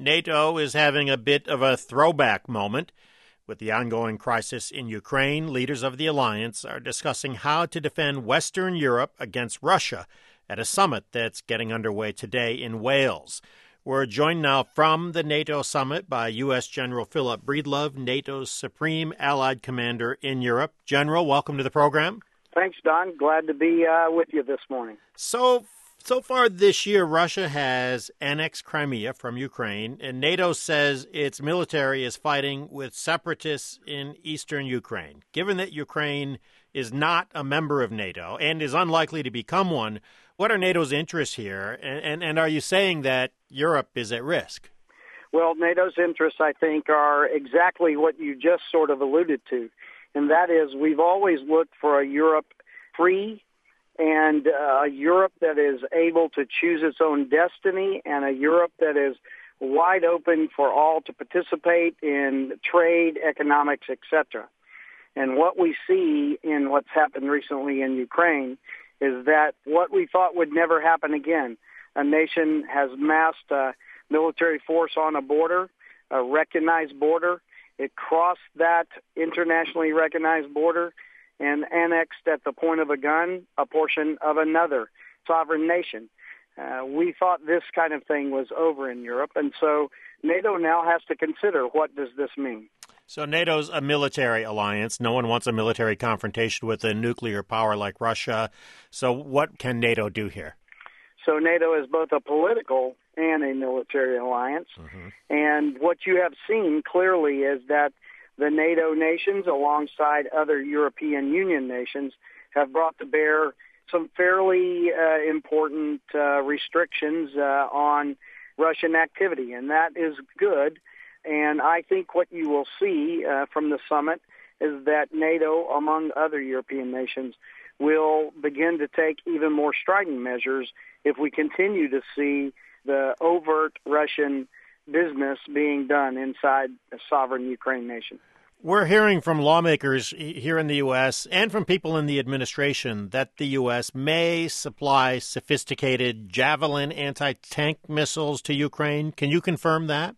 NATO is having a bit of a throwback moment. With the ongoing crisis in Ukraine, leaders of the alliance are discussing how to defend Western Europe against Russia at a summit that's getting underway today in Wales. We're joined now from the NATO summit by U.S. General Philip Breedlove, NATO's Supreme Allied Commander in Europe. General, welcome to the program. Thanks, Don. Glad to be with you this morning. So far this year, Russia has annexed Crimea from Ukraine, and NATO says its military is fighting with separatists in eastern Ukraine. Given that Ukraine is not a member of NATO and is unlikely to become one, what are NATO's interests here? And are you saying that Europe is at risk? Well, NATO's interests, I think, are exactly what you just sort of alluded to. And that is, we've always looked for a Europe free and a Europe that is able to choose its own destiny, and a Europe that is wide open for all to participate in trade, economics, etc. And what we see in what's happened recently in Ukraine is that what we thought would never happen again. A nation has massed a military force on a border, a recognized border. It crossed that internationally recognized border and annexed at the point of a gun a portion of another sovereign nation. We thought this kind of thing was over in Europe, and so NATO now has to consider, what does this mean? So NATO's a military alliance. No one wants a military confrontation with a nuclear power like Russia. So what can NATO do here? So NATO is both a political and a military alliance. Mm-hmm. And what you have seen clearly is that the NATO nations, alongside other European Union nations, have brought to bear some fairly important restrictions on Russian activity, and that is good. And I think what you will see from the summit is that NATO, among other European nations, will begin to take even more strident measures if we continue to see the overt Russian business being done inside a sovereign Ukraine nation. We're hearing from lawmakers here in the U.S. and from people in the administration that the U.S. may supply sophisticated Javelin anti-tank missiles to Ukraine. Can you confirm that?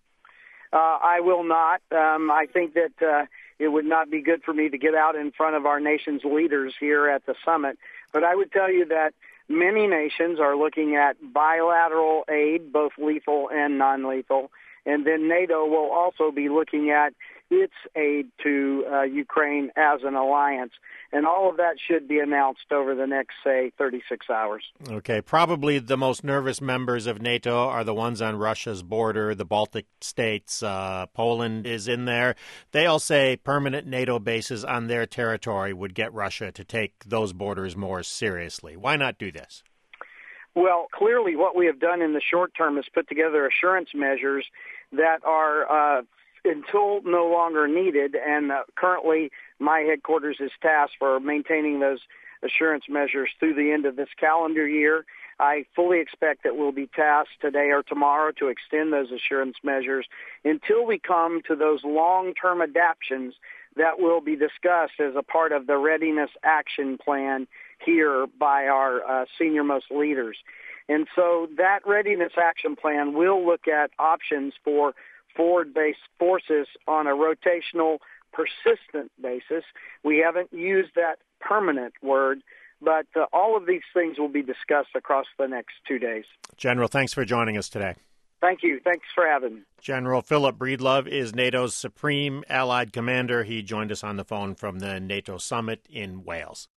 I will not. I think that it would not be good for me to get out in front of our nation's leaders here at the summit. But I would tell you that many nations are looking at bilateral aid, both lethal and non-lethal. And then NATO will also be looking at its aid to Ukraine as an alliance. And all of that should be announced over the next, say, 36 hours. Okay. Probably the most nervous members of NATO are the ones on Russia's border, the Baltic states. Poland is in there. They all say permanent NATO bases on their territory would get Russia to take those borders more seriously. Why not do this? Well, clearly what we have done in the short term is put together assurance measures that are until no longer needed, and currently my headquarters is tasked for maintaining those assurance measures through the end of this calendar year. I fully expect that we'll be tasked today or tomorrow to extend those assurance measures until we come to those long-term adaptions that will be discussed as a part of the Readiness Action Plan here by our senior-most leaders. And so that Readiness Action Plan will look at options for forward-based forces on a rotational, persistent basis. We haven't used that permanent word, but all of these things will be discussed across the next 2 days. General, thanks for joining us today. Thank you. Thanks for having me. General Philip Breedlove is NATO's Supreme Allied Commander. He joined us on the phone from the NATO summit in Wales.